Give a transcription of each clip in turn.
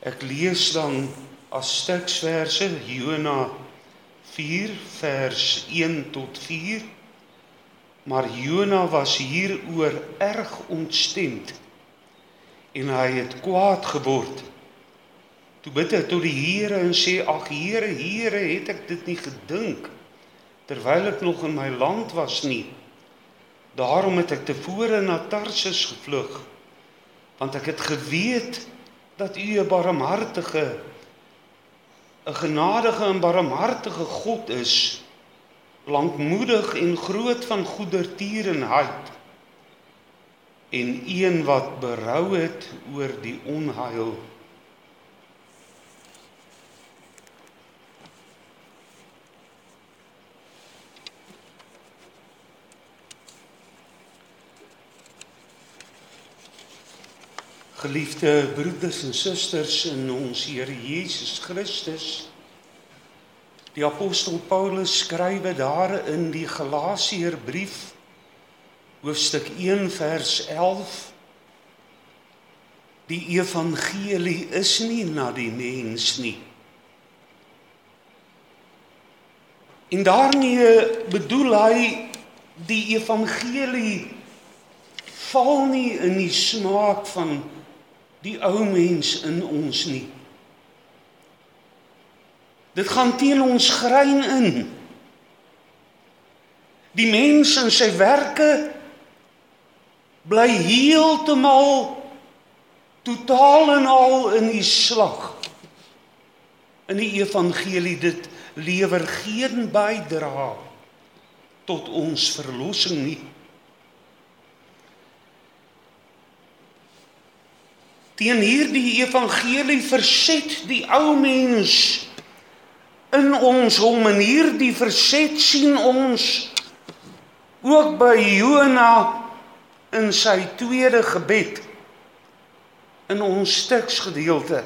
Ek lees dan as teksverse Jona 4 vers 1 tot 4, maar Jona was hieroor erg ontstemd en hy het kwaad geword. Toe bid hy tot die Here en sê, ag Here, Here, het ek dit nie gedink, terwyl ek nog in my land was nie. Daarom het ek tevore na Tarsus gevlug, want ek het geweet dat U 'n barmhartige, 'n genadige en barmhartige God is, lankmoedig en groot van goedertierenheid, en een wat berou het oor die onheil. Geliefde broeders en susters in ons Here Jesus Christus, die apostel Paulus skrywe daar in die Galasiërbrief, hoofstuk 1 vers 11, die evangelie is nie na die mens nie. En daarmee bedoel hy, die evangelie val nie in die smaak van die ou mens in ons nie. Dit gaan teen ons grein in. Die mens en sy werke bly heeltemal, totaal en al in die slag. In die evangelie, dit lewer geen bydra tot ons verlossing nie. Teen hierdie evangelie verset die ou mens in ons hom, en hierdie verset sien ons ook by Jona in sy tweede gebed in ons teksgedeelte.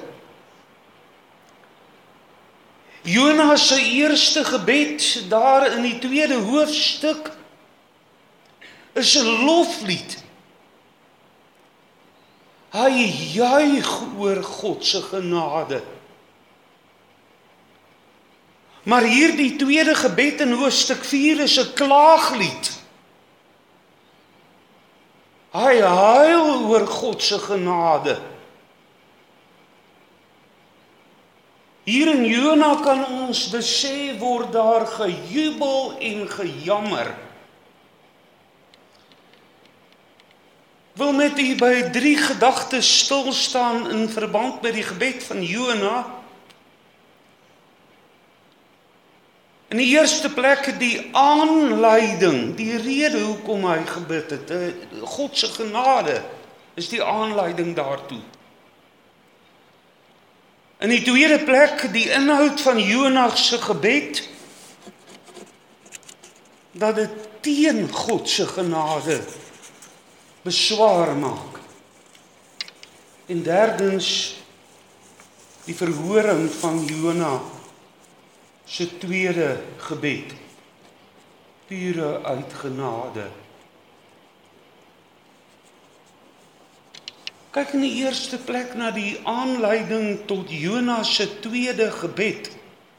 Jona se eerste gebed daar in die tweede hoofstuk is 'n loflied. Hy juig oor God se genade. Maar hierdie tweede gebed in hoofstuk 4 is 'n klaaglied. Hy huil oor God se genade. Hier in Jona kan ons besef word daar gejubel en gejammer. Ek wil met u by 3 gedagtes stilstaan in verband met die gebed van Jona. In die eerste plek die aanleiding, die rede hoekom hy gebid het. God se genade is die aanleiding daartoe. In die tweede plek die inhoud van Jona se gebed, dat dit teen God se genade beswaar maak. En derdens die verhoring van Jona se tweede gebed, pure uit genade. Kyk in die eerste plek na die aanleiding tot Jona se tweede gebed.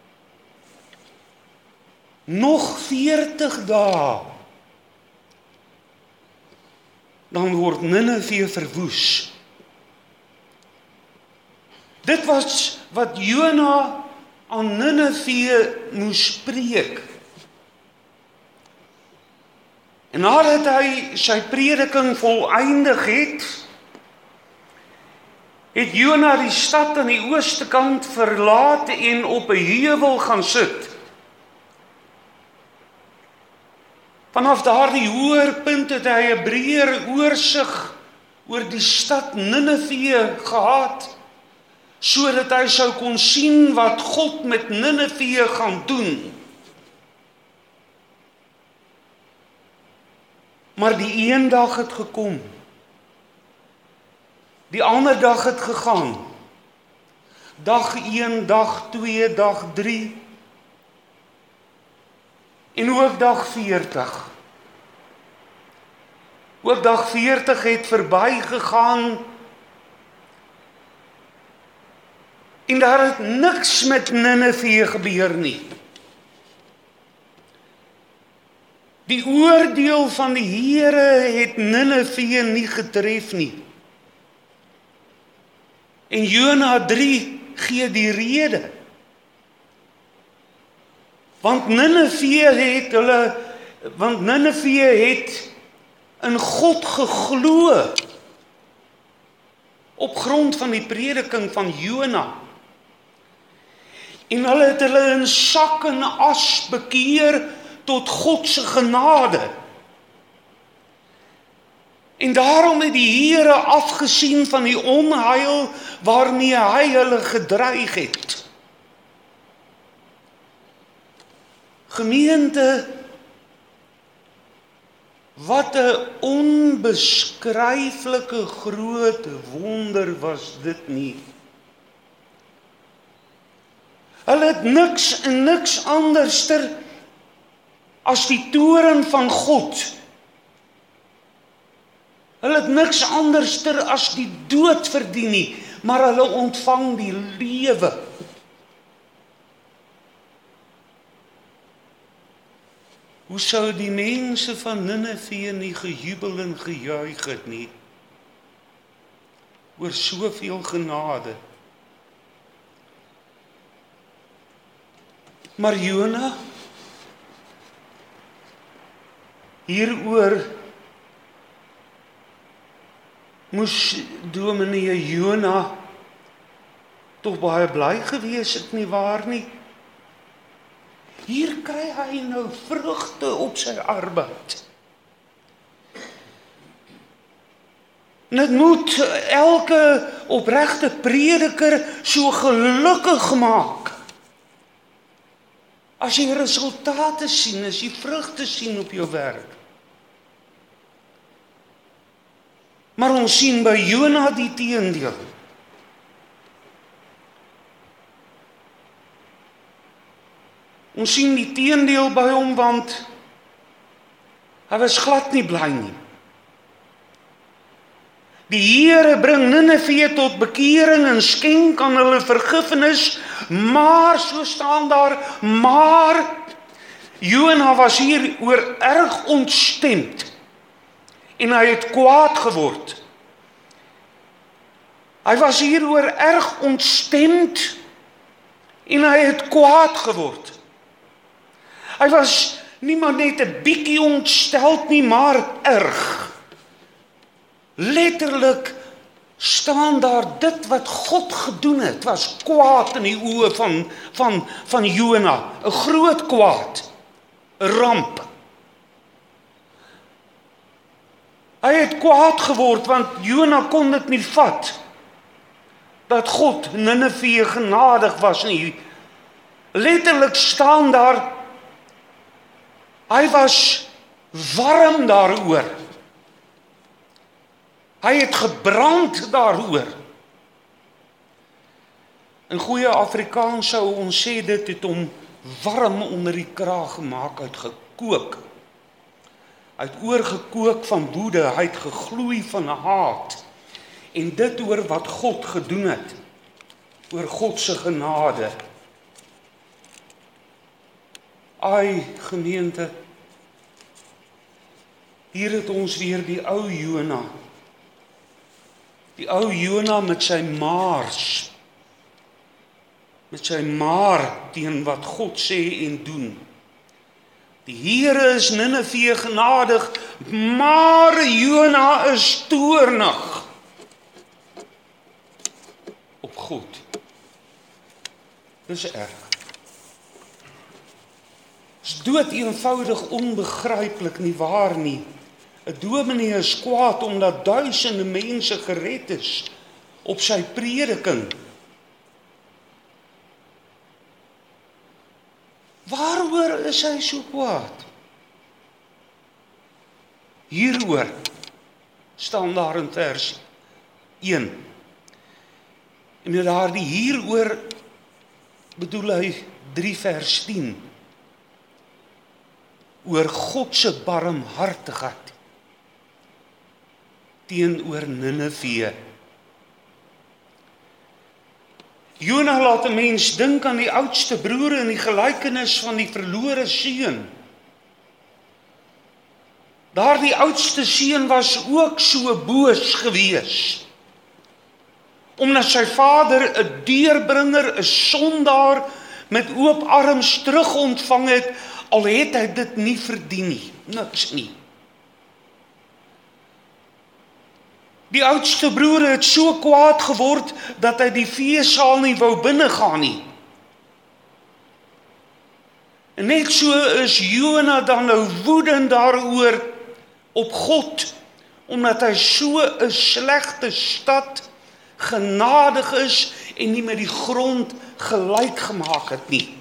Nog 40 dae, dan word Ninive verwoes. Dit was wat Jona aan Ninive moes preek. En nadat hy sy prediking voleindig het Jona die stad aan die ooste kant verlaat en op 'n heuwel gaan sit. Vanaf daardie hoër punt het hy 'n breër oorsig oor die stad Ninive gehad, sodat hy sou kon sien wat God met Ninive gaan doen. Maar die een dag het gekom. Die ander dag het gegaan. Dag 1, dag 2, dag 3. En ook dag 40. Ook dag 40 het verby gegaan. En daar het niks met Nineve gebeur nie. Die oordeel van die Here het Nineve nie getref nie. En Jona 3 gee die rede. Want Nineve het in God geglo op grond van die prediking van Jona. En hulle het hulle in sak en as bekeer tot God se genade. En daarom het die Here afgesien van die onheil waarmee hy hulle gedreig het. Gemeente, wat 'n onbeskryflike groot wonder was dit nie. Hulle het niks en niks anderster as die toorn van God. Hulle het niks anderster as die dood verdien nie, maar hulle ontvang die lewe. Hoe sou die mense van Nineve nie gejubel en gejuig het nie, oor soveel genade? Maar Jona, hieroor moes dominee Jona tog baie bly gewees het, nie waar nie? Hier kry hy nou vrugte op sy arbeid. En dit moet elke opregte prediker so gelukkig maak. As jy resultate sien, as jy vrugte sien op jou werk. Maar ons sien by Jona die teendeel. Ons sien die teendeel by hom, want hy was glad nie bly nie. Die Here bring Nineve tot bekering en skenk aan hulle vergifnis, maar, so staan daar, maar Jona was hieroor erg ontstemd en hy het kwaad geword. Hy was hieroor erg ontstemd en hy het kwaad geword. Hy was nie maar net 'n bietjie ontsteld nie, maar erg. Letterlik staan daar dit wat God gedoen het, was kwaad in die oë van Jona, 'n groot kwaad, 'n ramp. Hy het kwaad geword want Jona kon dit nie vat dat God Nineve genadig was nie. Letterlik staan daar, hy was warm daaroor. Hy het gebrand daaroor. In goeie Afrikaans sou ons sê dit het hom warm onder die kraag gemaak, uit gekook. Hy het oorgekook van woede, hy het gegloei van haat. En dit oor wat God gedoen het, oor God se genade. Ai, gemeente, hier het ons weer die ou Jona. Die ou Jona met sy maars. Met sy maar teen wat God sê en doen. Die Here is Nineve genadig, maar Jona is toornig op God. Dis erg. Is dood eenvoudig onbegryplik, nie waar nie? 'n dominee is kwaad omdat duisende mense gered is op sy prediking. Waaroor is hy so kwaad? Hieroor staan daar in vers 1. En met daardie hieroor bedoel hy 3 vers 10. Oor God se barmhartigheid teenoor Nineve. Jona laat 'n mens dink aan die oudste broer in die gelykenis van die verlore seun. Daardie oudste seun was ook so boos gewees, omdat sy vader 'n deurbringer, 'n sondaar met oop arms terug ontvang het, al het hy dit nie verdien nie, niks nie. Die oudste broer het so kwaad geword, dat hy die feesaal nie wou binnegaan nie. En net so is Jona dan nou woedend daaroor op God, omdat hy so 'n slegte stad genadig is en nie met die grond gelyk gemaak het nie.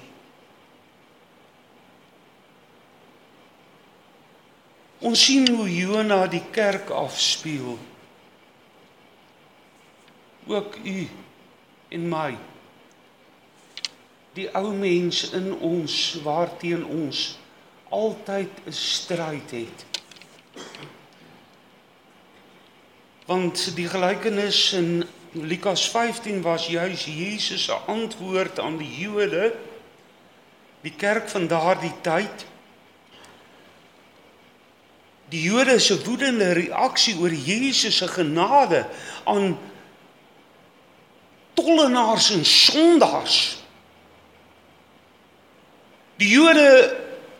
Ons sien hoe Jona die kerk afspeel. Ook u en my. Die ou mens in ons, waarteen ons altyd 'n stryd het. Want die gelykenis in Lukas 15 was juis Jesus se antwoord aan die Jode, die kerk van daardie tyd. Die Jode se woedende reaksie oor Jesus se genade aan tollenaars en sondaars. Die Jode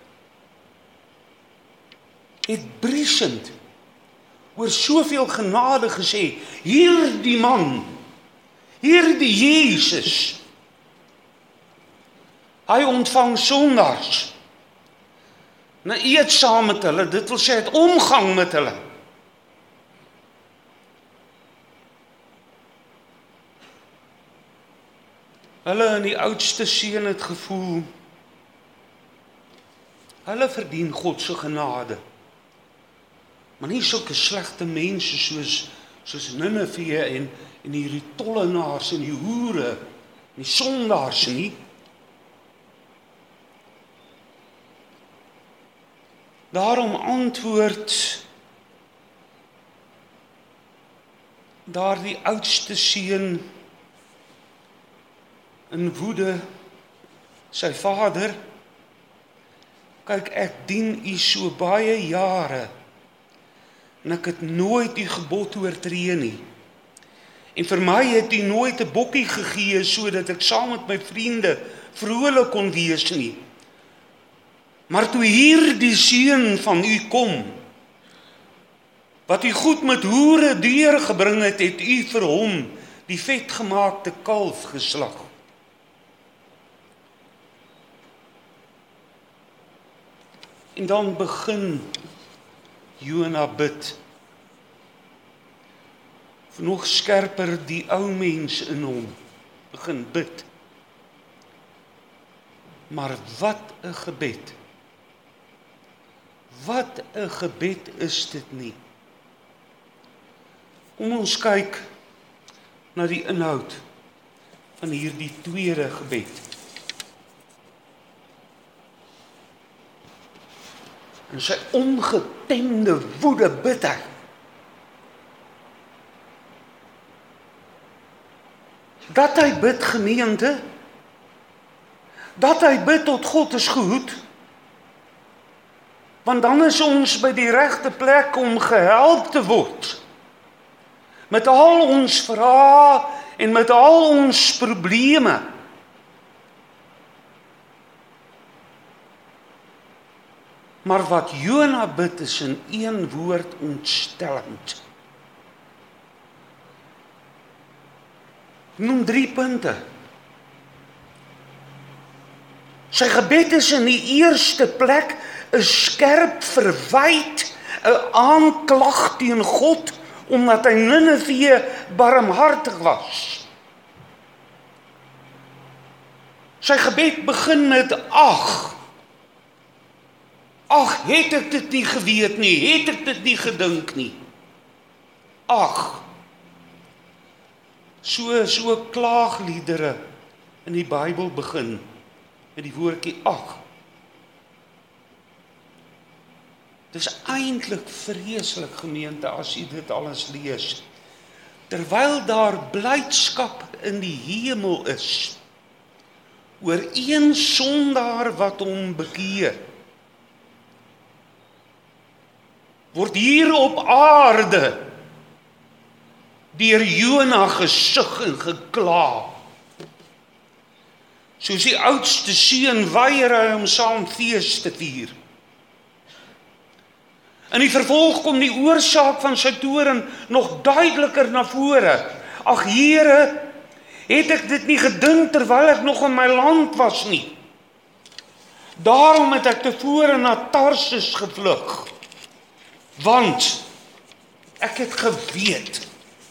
het briesend oor soveel genade gesê, hierdie man, hierdie Jesus, hy ontvang sondaars. Nou eet saam met hulle, dit wil sê het omgang met hulle. Hulle in die oudste seun het gevoel, hulle verdien God se genade. Maar nie sulke slegte mense soos Nineve en hierdie tollenaars en die hoere, en die sondaars nie. Daarom antwoord daardie oudste seun in woede sy vader, kyk, ek dien u so baie jare, en ek het nooit u gebod oortree nie. En vir my het u nooit 'n bokkie gegee, sodat ek saam met my vriende vrolik kon wees nie. Maar toe hierdie seun van u kom, wat u goed met hoere deurgebring het, het u vir hom die vetgemaakte kalf geslag. En dan begin Jona bid. Of nog skerper, die ou mens in hom begin bid. Maar wat 'n gebed. Wat 'n gebed is dit nie. Kom ons kyk na die inhoud van hierdie tweede gebed. En sy ongetemde woede bid hy. Dat hy bid, gemeente, dat hy bid tot God is goed, want dan is ons by die regte plek om gehelp te word. Met al ons vrae en met al ons probleme. Maar wat Jona bid is in een woord ontstellend. Noem 3 punte. Sy gebed is in die eerste plek 'n skerp verwyt, 'n aanklag teen God, omdat hy Nineve barmhartig was. Sy gebed begin met ag. Ag, het ek dit nie geweet nie, het ek dit nie gedink nie. Ag. So klaagliedere in die Bybel begin met die woordjie ag. Dit is eintlik vreeslik, gemeente, as jy dit alles lees. terwyl daar blydskap in die hemel is, oor een sondaar wat hom bekeer, word hier op aarde deur Jona gesug en gekla. Soos die oudste seun weier hy om saam fees te vier. In die vervolg kom die oorsaak van sy toorn nog duideliker na vore. Ag Here, het ek dit nie gedink terwyl ek nog in my land was nie. Daarom het ek tevore na Tarsus gevlug. Want ek het geweet.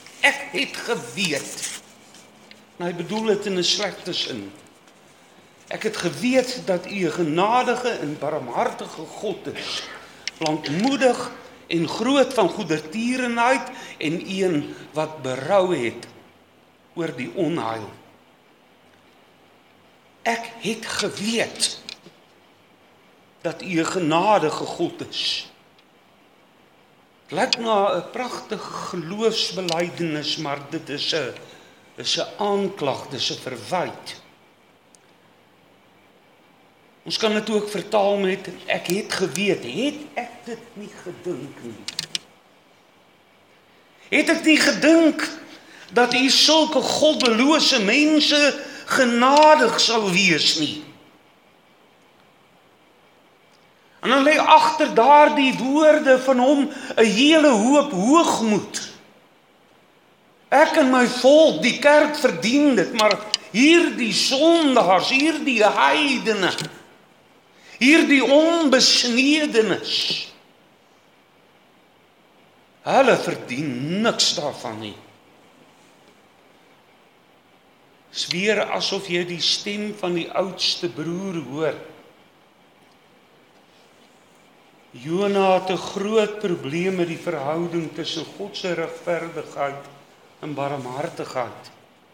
En hy bedoel dit in 'n slegte sin. Ek het geweet dat U 'n genadige en barmhartige God is, lankmoedig en groot van goedertierenheid en een wat berou het oor die onheil. Ek het geweet dat U 'n genadige God is. Lyk na 'n pragtige geloofsbelijdenis, maar dit is 'n aanklag, dit is 'n verwyt. Ons kan dit ook vertaal met, ek het geweet, het ek dit nie gedink nie. Het ek nie gedink dat U sulke goddelose mense genadig sal wees nie. En dan lê agter daardie woorde van hom 'n hele hoop hoogmoed. Ek en my volk, die kerk verdien dit, maar hierdie sondaars, hierdie heidene, hierdie onbesnedenes, hulle verdien niks daarvan nie. Dis weer asof jy die stem van die oudste broer hoor. Jona het 'n groot probleem met die verhouding tussen God se regverdigheid en barmhartigheid.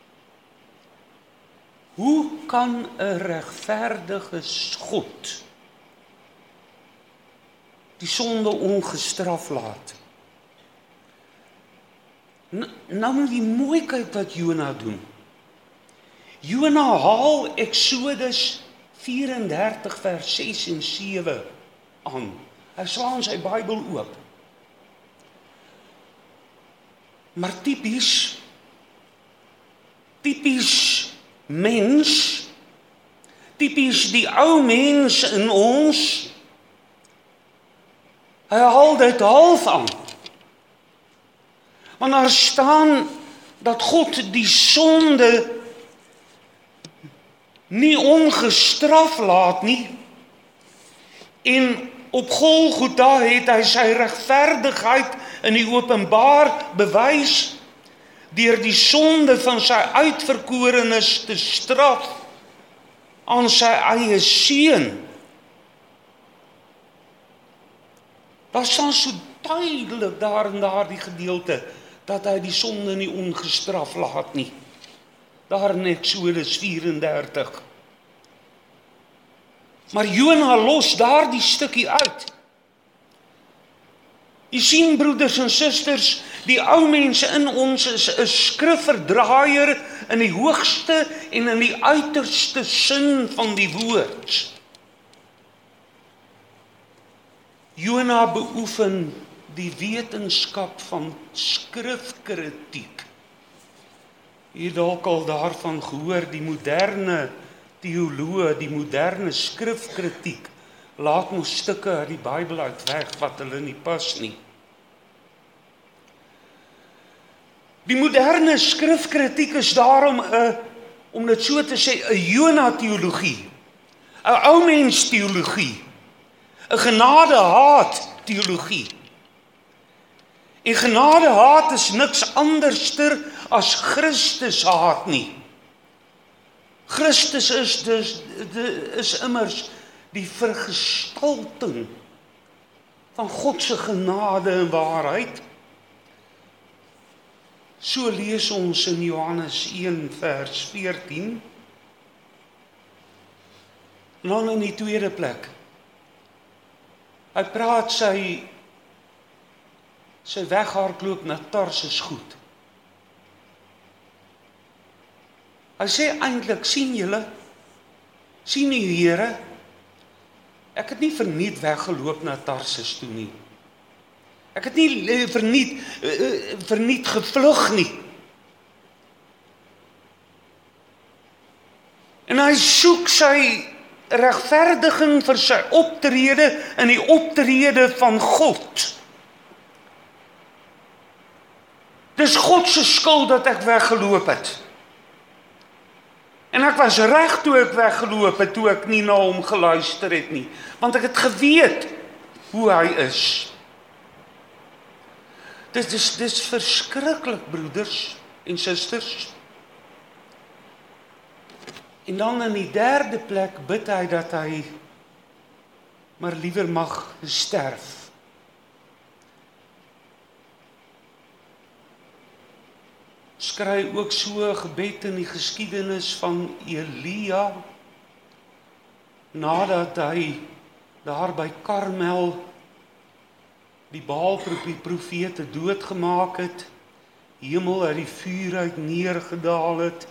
Hoe kan 'n regverdige God die sonde ongestraf laat? Nou moet jy mooi kyk wat Jona doen. Jona haal Eksodus 34 vers 6 en 7 aan. Hy slaan sy Bybel oop. Maar typies mens, typies die ou mens in ons, hy haal dit half aan. Want daar staan dat God die sonde nie ongestraf laat nie, en op Golgotha het hy sy regverdigheid in die openbaar bewys deur die sonde van sy uitverkorenes te straf aan sy eie seun. Daar staan so duidelik daar in daardie gedeelte dat hy die sonde nie ongestraf laat nie. Daar in Eksodus 34. Maar Jona los daardie stukkie uit. Jy sien, broeders en susters, die ou mense in ons is 'n skrifverdraaier in die hoogste en in die uiterste sin van die woord. Jona beoefen die wetenskap van skrifkritiek. Jy het dalk al daarvan gehoor, die moderne teoloë, die moderne skrifkritiek, laat ons stukke uit die Bybel uit weg wat hulle nie pas nie. Die moderne skrifkritiek is daarom om dit so te sê, 'n Jona-teologie, 'n ou mens teologie, 'n genade-haat teologie. En genade-haat is niks anderster as Christus-haat nie. Christus is immers die vergestalting van God se genade en waarheid. So lees ons in Johannes 1 vers 14. En dan in die tweede plek. Hy praat sy weghardloop na Tarsus goed. Hy sê eintlik, sien julle, sien u Here, ek het nie verniet weggeloop na Tarsus toe nie. Ek het nie verniet gevlug nie. En hy soek sy regverdiging vir sy optrede in die optrede van God. Dis God se skuld dat ek weggeloop het. En ek was reg toe ek weggeloop het, toe ek nie na hom geluister het nie. Want ek het geweet hoe hy is. Dis verskriklik, broeders en susters. En dan in die derde plek bid hy dat hy maar liewer mag sterf. Skry ook so 'n gebed in die geskiedenis van Elia, nadat hy daar by Karmel die Baal-profete doodgemaak het, hemel uit die vuur uit neergedaal het.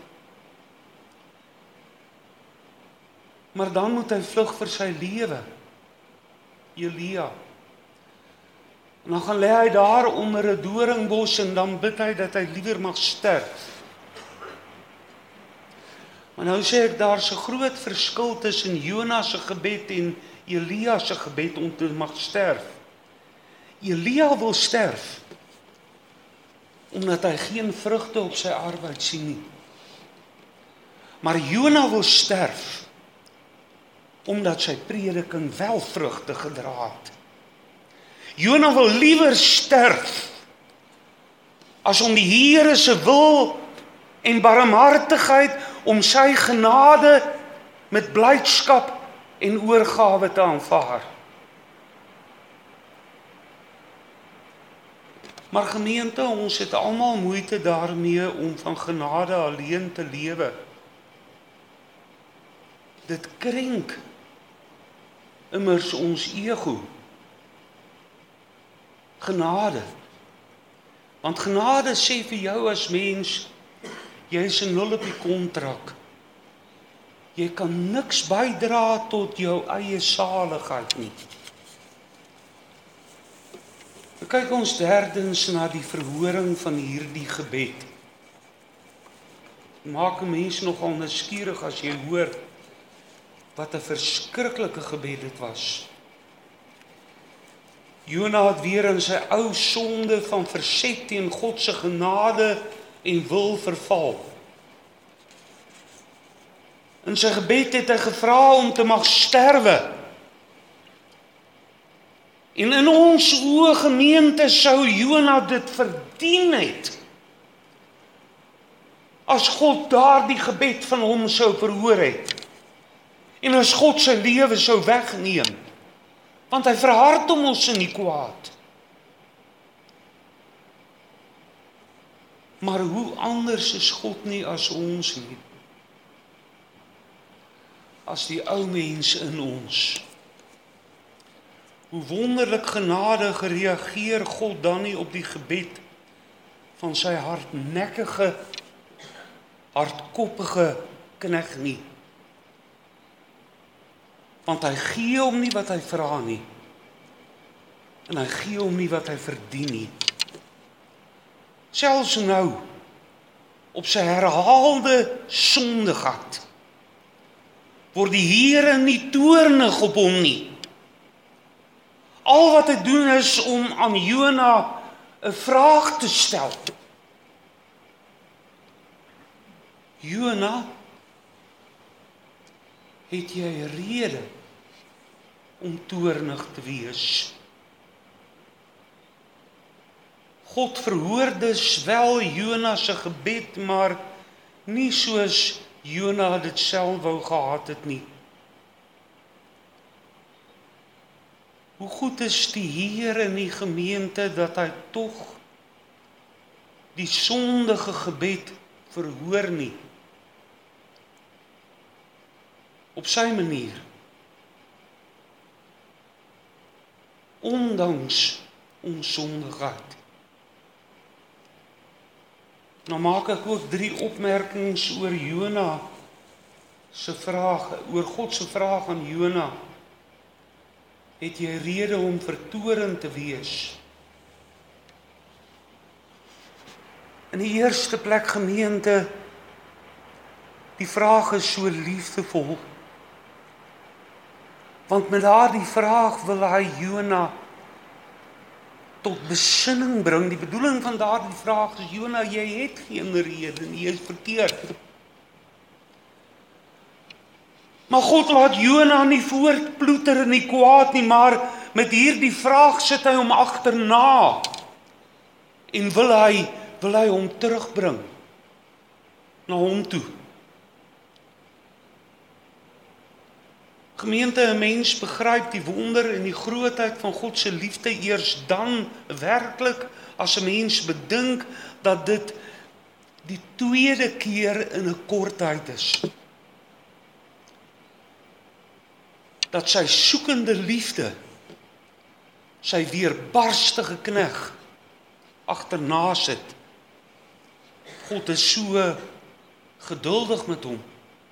Maar dan moet hy vlug vir sy lewe, Elia. En dan gaan lê hy daar onder 'n doringbos en dan bid hy dat hy liewer mag sterf. Maar nou sê ek, daar's 'n groot verskil tussen Jona se gebed en Elia se gebed om te mag sterf. Elia wil sterf, omdat hy geen vrugte op sy arbeid sien nie. Maar Jona wil sterf, omdat sy prediking wel vrugte gedra het. Jona wil liewer sterf, as om die Here se wil en barmhartigheid, om sy genade met blydskap en oorgawe te aanvaar. Maar gemeente, ons het almal moeite daarmee om van genade alleen te lewe. Dit krenk immers ons ego. Genade. Want genade sê vir jou as mens, jy is 'n nul op die kontrak. Jy kan niks bydra tot jou eie saligheid nie. Kyk ons derdens na die verhoring van hierdie gebed. Maak 'n mens nogal nuuskierig as jy hoor wat 'n verskriklike gebed dit was. Jona het weer in sy ou sonde van verset teen God se genade en wil verval. In sy gebed het hy gevra om te mag sterwe. En in ons oë, gemeente, sou Jona dit verdien het, as God daardie gebed van hom sou verhoor het. En as God sy lewe sou wegneem, want hy verhard hom ons in die kwaad. Maar hoe anders is God nie as ons nie, as die ou mens in ons. Hoe wonderlik genadig reageer God dan nie op die gebed van sy hardnekkige, hardkoppige knegt nie. Want hy gee hom nie wat hy vra nie. En hy gee hom nie wat hy verdien nie. Selfs nou, op sy herhaalde sondegat, word die Here nie toornig op hom nie. Al wat hy doen is om aan Jona 'n vraag te stel. Jona, het jy rede om toornig te wees? God verhoor dus wel Jona se gebed, maar nie soos Jona dit self wou gehad het nie. Hoe goed is die Here in die gemeente dat hy tog die sondige gebed verhoor nie. Op sy manier. Ondanks ons sondigheid. Nou maak ek ook 3 opmerkings oor Jona se vraag, oor God se vraag aan Jona. Het jy rede om vertorend te wees? In die eerste plek, gemeente, die vraag is so liefdevol. Want met daardie vraag wil hy Jona tot besinning bring. Die bedoeling van daardie vraag is, Jona, jy het geen rede nie, jy is verkeerd. Maar God laat Jona nie voortploeter in die kwaad nie, maar met hierdie vraag sit hy hom agterna en wil hy hom terugbring na hom toe. Gemeente, 'n mens begryp die wonder en die grootheid van God se liefde eers dan werklik as 'n mens bedink dat dit die tweede keer in 'n kort tyd is. Dat sy soekende liefde, sy weerbarstige knegg agterna sit. God is so geduldig met hom.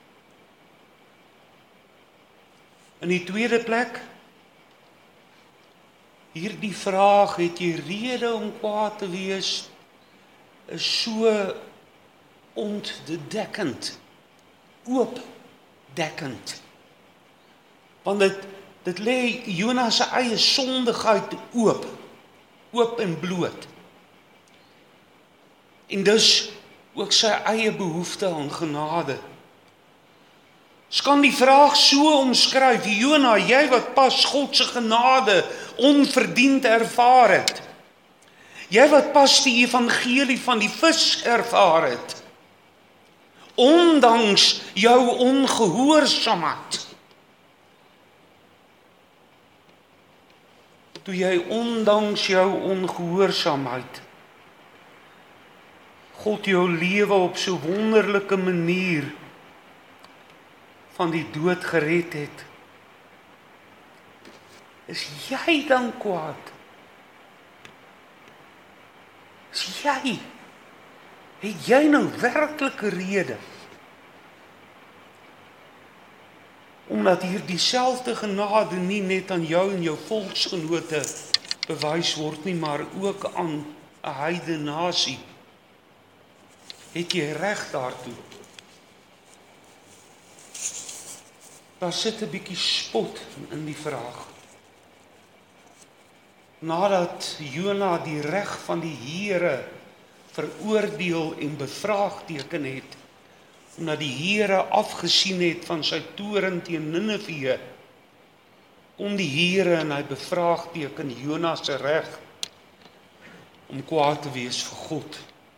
In die tweede plek, hierdie vraag, het jy rede om kwaad te wees, is so ontdekkend, oopdekkend. Want dit lê Jona se eie sondigheid oop en bloot. En dus ook sy eie behoefte aan genade. Kan die vraag so omskryf, Jona, jy wat pas God se genade onverdiend ervaar het. Jy wat pas die evangelie van die vis ervaar het. Ondanks jou ongehoorsaamheid. Toe jy ondanks jou ongehoorsaamheid God jou lewe op so wonderlike manier van die dood gered het. Is jy dan kwaad? Is jy? Het jy nou werklike rede? Omdat hier dieselfde genade nie net aan jou en jou volksgenote bewys word nie, maar ook aan 'n heidene nasie. Het jy reg daartoe? Daar sit 'n bietjie spot in die vraag. Nadat Jona die reg van die Here veroordeel en bevraagteken het, omdat die Here afgesien het van sy toorn teen Ninive, kom die Here en hy bevraagteken Jona se reg om kwaad te wees vir God.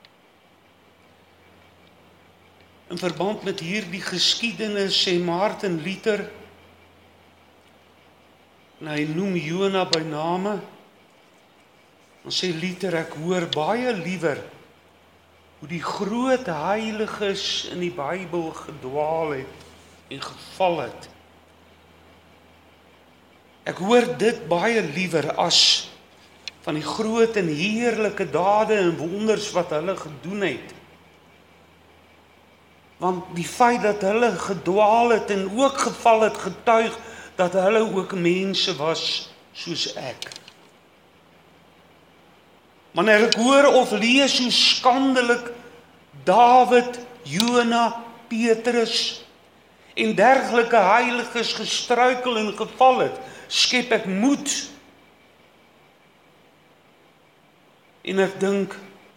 In verband met hierdie geskiedenis sê Martin Luther, en hy noem Jona by name, dan sê Luther, ek hoor baie liewer hoe die groot heiliges in die Bybel gedwaal het en geval het. Ek hoor dit baie liewer as van die groot en heerlike dade en wonders wat hulle gedoen het. Want die feit dat hulle gedwaal het en ook geval het, getuig dat hulle ook mense was soos ek. Wanneer ek hoor of lees hoe skandelik Dawid, Jona, Petrus en dergelike heiliges gestruikel en geval het, skep ek moed. En ek dink,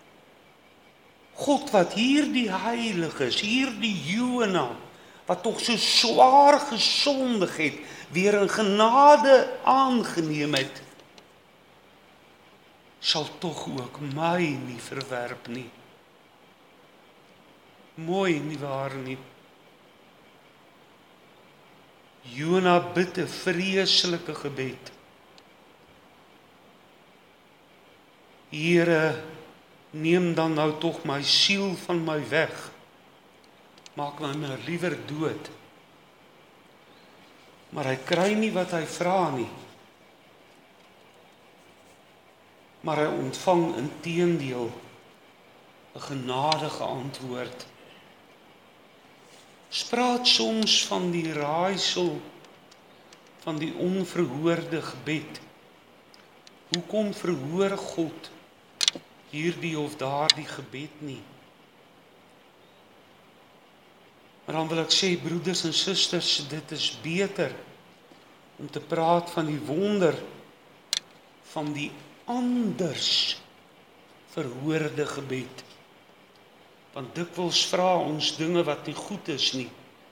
God wat hierdie heiliges, hierdie Jona, wat tog so swaar gesondig het, weer in genade aangeneem het, sal tog ook my nie verwerp nie. Mooi nie waar nie. Jona bid 'n vreeslike gebed. Here, neem dan nou tog my siel van my weg. Maak my nou liewer dood. Maar hy kry nie wat hy vra nie. Maar hy ontvang inteendeel 'n genadige antwoord. Ons praat soms van die raaisel van die onverhoorde gebed. Hoekom verhoor God hierdie of daardie gebed nie? Maar dan wil ek sê, broeders en susters, dit is beter om te praat van die wonder van die anders verhoorde gebed. Want dikwels vra ons dinge wat nie goed is nie.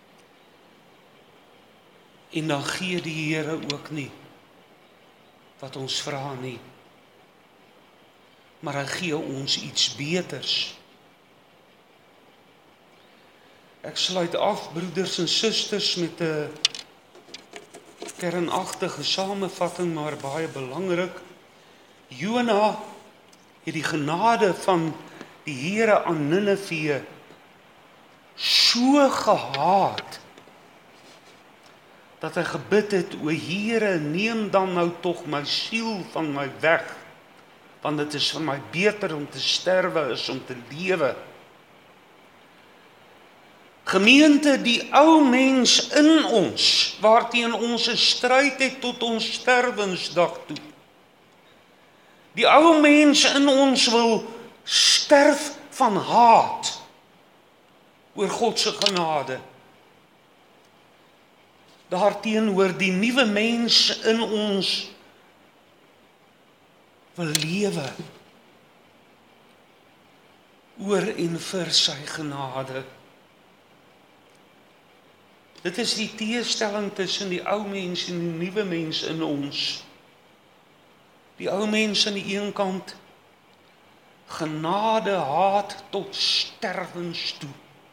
En dan gee die Here ook nie wat ons vra nie. Maar hy gee ons iets beters. Ek sluit af, broeders en susters, met 'n kernagtige samevatting, maar baie belangrik. Jona het die genade van die Here aan Ninive so gehaat, dat hy gebid het, o Here, neem dan nou tog my siel van my weg, want dit is vir my beter om te sterwe as om te lewe. Gemeente, die ou mens in ons, waarteen ons 'n stryd het tot ons sterwensdag toe. Die ou mens in ons wil sterf van haat oor God se genade. Daarteenoor die nuwe mens in ons wil lewe oor en vir sy genade. Dit is die teestelling tussen die ou mens en die nuwe mens in ons. Die ou mens aan die een kant, genade, haat tot sterwens toe.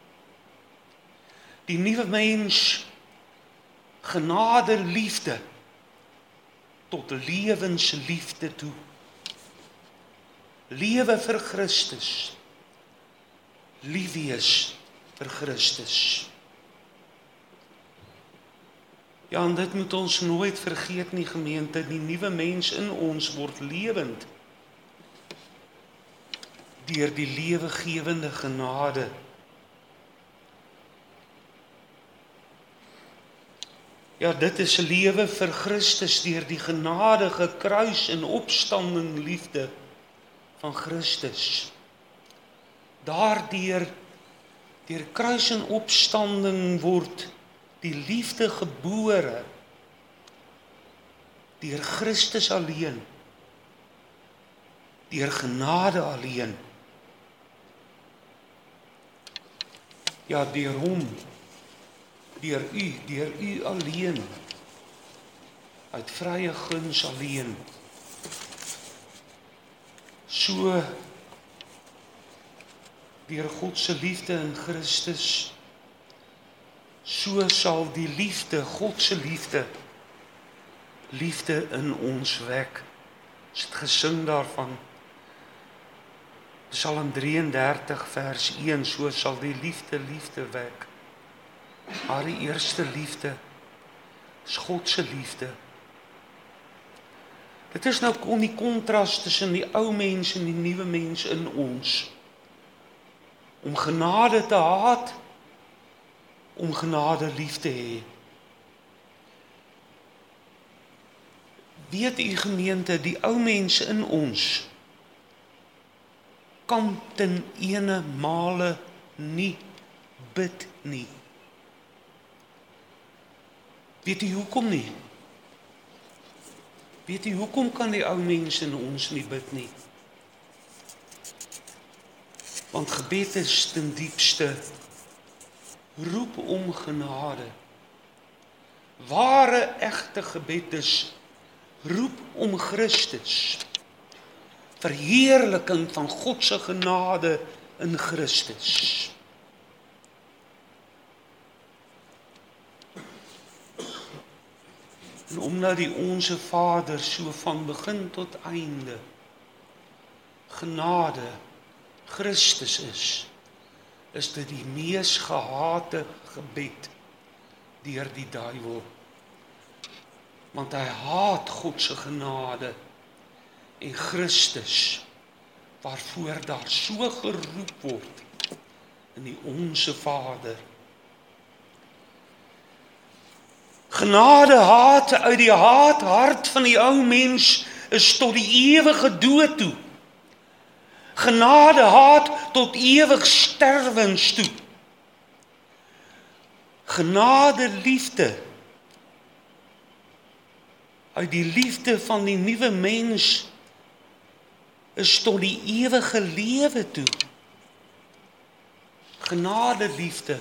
Die nuwe mens, genade, liefde tot lewensliefde toe. Lewe vir Christus, lief wees vir Christus. Ja, en dit moet ons nooit vergeet nie, gemeente, die nuwe mens in ons word lewend deur die lewegewende genade. Ja, dit is 'n lewe vir Christus deur die genadige kruis en opstanding liefde van Christus. Daardeur, deur kruis en opstanding word die liefde gebore deur Christus alleen, deur genade alleen. Ja, deur hom, deur u alleen, uit vrye guns alleen. So, deur God se liefde in Christus, so sal die liefde, God se liefde, liefde in ons wek. Ons het gesing daarvan. Psalm 33 vers 1, so sal die liefde wek. Maar die eerste liefde is God se liefde. Dit is nou die kontras tussen die ou mens en die nuwe mens in ons. Om genade te haat, om genade lief te hê. Weet u, gemeente, die ou mens in ons kan ten ene male nie bid nie. Weet u hoekom nie? Weet u hoekom kan die ou mens in ons nie bid nie? Want gebed is ten diepste roep om genade. Ware, egte gebed is roep om Christus. Verheerliking van God se genade in Christus. En omdat die Onse Vader so van begin tot einde genade Christus is dit die mees gehate gebed deur die duiwel. Want hy haat God se genade en Christus waarvoor daar so geroep word in die Onse Vader. Genade haat uit die hart van die ou mens is tot die ewige dood toe. Genade haat tot ewig sterwens toe. Genade liefde uit die liefde van die nuwe mens is tot die ewige lewe toe. Genade liefde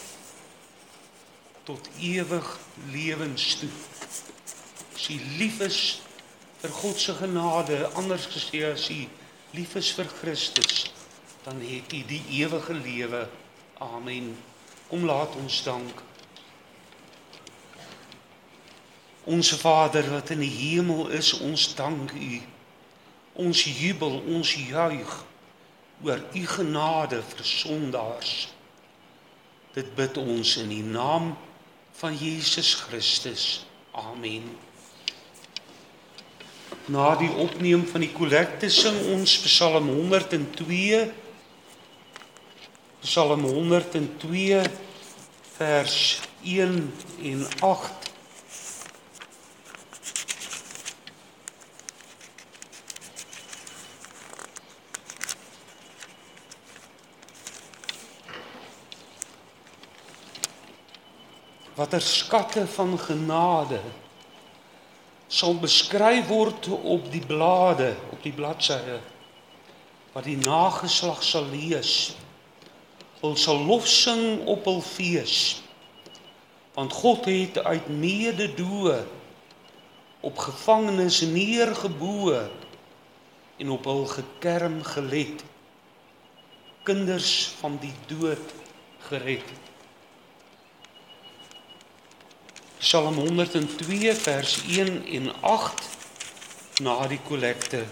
tot ewig lewens toe. As jy lief is vir God se genade, anders gesê as jy lief is vir Christus, dan het jy die ewige lewe. Amen. Kom laat ons dank. Onse Vader wat in die hemel is, ons dank U. Ons jubel, ons juig oor U genade vir sondaars. Dit bid ons in die naam van Jesus Christus. Amen. Na die opneem van die kollekte sing ons Psalm 102, Psalm 102 vers 1 en 8. Watter skatte van genade sal beskryf word op die blade, op die bladsye, wat die nageslag sal lees. Hulle sal lof sing op hul fees, want God het uit mededoe op gevangenes neergeboe en op hul gekerm gelet, kinders van die dood gered. Psalm 102 vers 1 en 8 na die kollekte.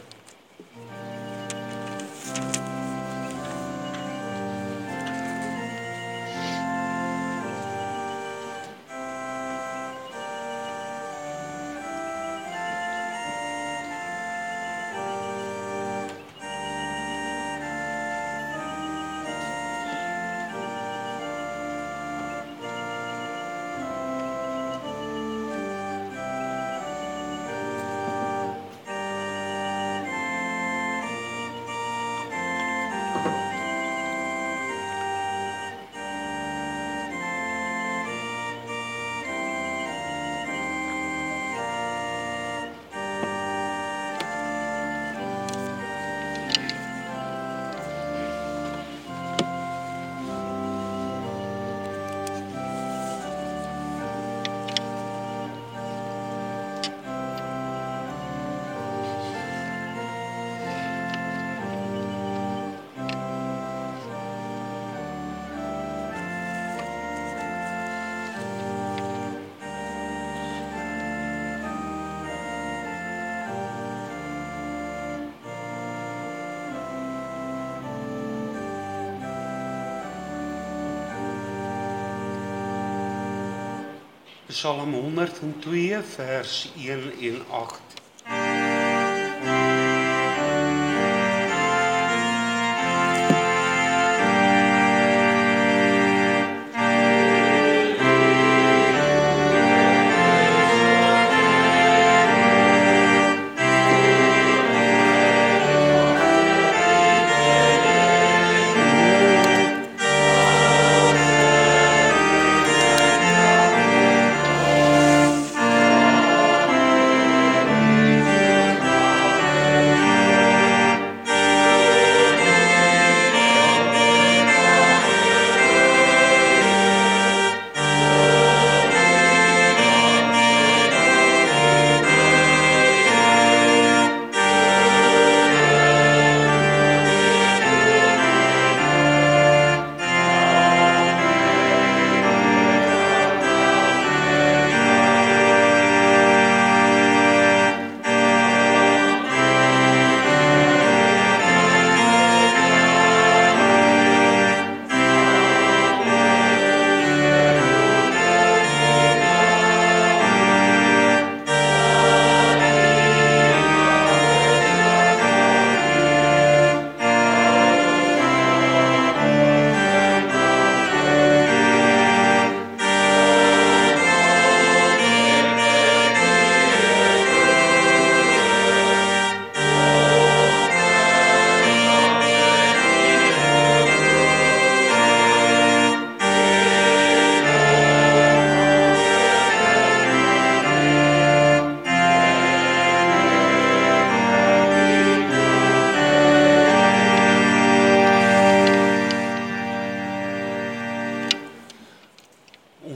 Psalm 102 vers 1 en 8.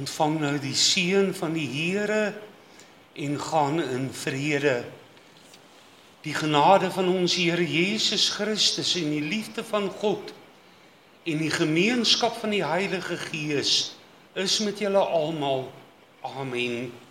ontvang nou die seën van die Here en gaan in vrede. Die genade van ons Here Jesus Christus en die liefde van God en die gemeenskap van die Heilige Gees is met julle almal. Amen.